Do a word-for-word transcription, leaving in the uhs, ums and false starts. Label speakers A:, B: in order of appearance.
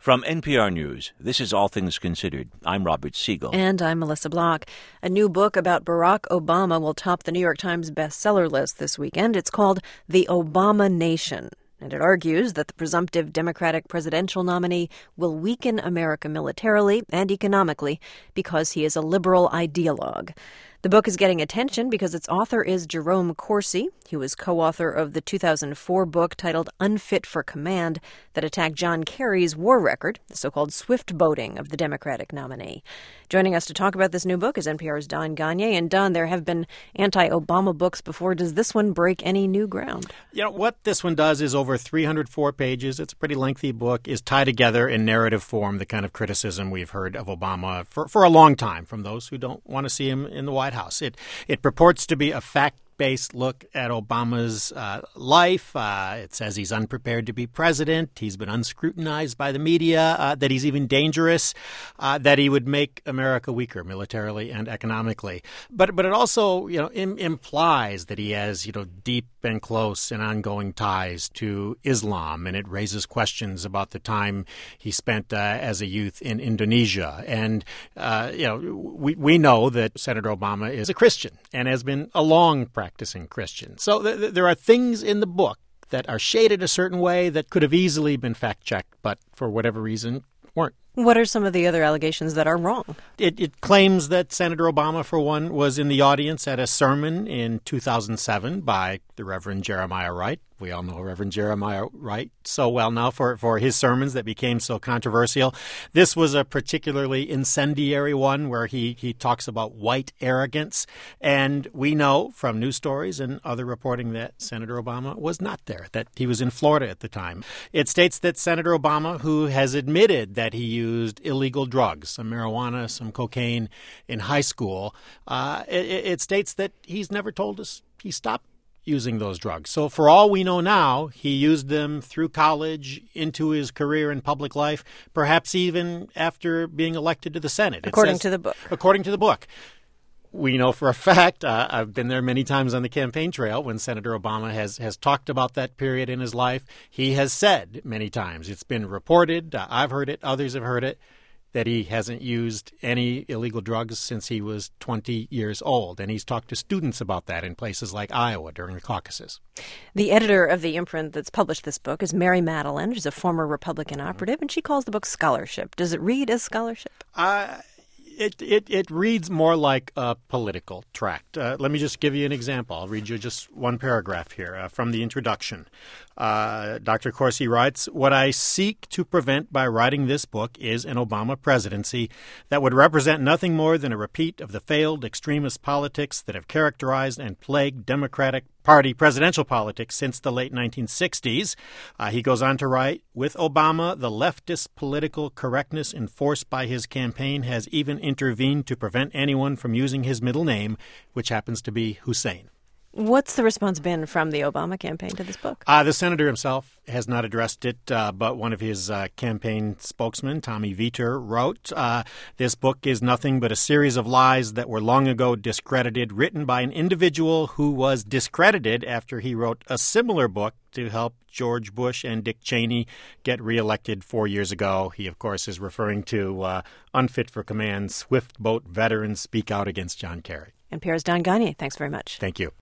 A: From N P R News, this is All Things Considered. I'm Robert Siegel.
B: And I'm Melissa Block. A new book about Barack Obama will top the New York Times bestseller list this weekend. It's called The Obama Nation, and it argues that the presumptive Democratic presidential nominee will weaken America militarily and economically because he is a liberal ideologue. The book is getting attention because its author is Jerome Corsi. He was co-author of the two thousand four book titled Unfit for Command that attacked John Kerry's war record, the so-called swift boating of the Democratic nominee. Joining us to talk about this new book is N P R's Don Gonyea. And Don, there have been anti-Obama books before. Does this one break any new ground?
C: You know, what this one does is over three hundred four pages. It's a pretty lengthy book, is tied together in narrative form, the kind of criticism we've heard of Obama for, for a long time from those who don't want to see him in the White House. It it purports to be a fact-based look at Obama's uh, life. Uh, it says he's unprepared to be president. He's been unscrutinized by the media, uh, that he's even dangerous, uh, that he would make America weaker militarily and economically. But but it also, you know, im- implies that he has, you know, deep and close and ongoing ties to Islam, and it raises questions about the time he spent uh, as a youth in Indonesia. And, uh, you know, we, we know that Senator Obama is a Christian and has been a long practicing Christian. So th- th- there are things in the book that are shaded a certain way that could have easily been fact-checked, but for whatever reason weren't.
B: What are some of the other allegations that are wrong?
C: It, it claims that Senator Obama, for one, was in the audience at a sermon in two thousand seven by the Reverend Jeremiah Wright. We all know Reverend Jeremiah Wright so well now for, for his sermons that became so controversial. This was a particularly incendiary one where he, he talks about white arrogance. And we know from news stories and other reporting that Senator Obama was not there, that he was in Florida at the time. It states that Senator Obama, who has admitted that he used illegal drugs, some marijuana, some cocaine in high school, uh, it, it states that he's never told us he stopped using those drugs. So for all we know now, he used them through college, into his career in public life, perhaps even after being elected to the Senate.
B: According
C: says,
B: to the book.
C: According to the book. We know for a fact, uh, I've been there many times on the campaign trail when Senator Obama has, has talked about that period in his life. He has said many times, it's been reported, uh, I've heard it, others have heard it, that he hasn't used any illegal drugs since he was twenty years old. And he's talked to students about that in places like Iowa during the caucuses.
B: The editor of the imprint that's published this book is Mary Madeline. She's a former Republican operative, and she calls the book scholarship. Does it read as scholarship?
C: Uh, it, it, it reads more like a political tract. Uh, let me just give you an example. I'll read you just one paragraph here uh, from the introduction. Uh, Doctor Corsi writes, "What I seek to prevent by writing this book is an Obama presidency that would represent nothing more than a repeat of the failed extremist politics that have characterized and plagued Democratic Party presidential politics since the late nineteen sixties. Uh, he goes on to write, "With Obama, the leftist political correctness enforced by his campaign has even intervened to prevent anyone from using his middle name, which happens to be Hussein."
B: What's the response been from the Obama campaign to this book?
C: Uh, the senator himself has not addressed it, uh, but one of his uh, campaign spokesmen, Tommy Vietor, wrote, uh, "This book is nothing but a series of lies that were long ago discredited, written by an individual who was discredited after he wrote a similar book to help George Bush and Dick Cheney get reelected four years ago." He, of course, is referring to uh, Unfit for Command, swift boat veterans speak out against John Kerry.
B: N P R's Don Gonyea, thanks very much.
C: Thank you.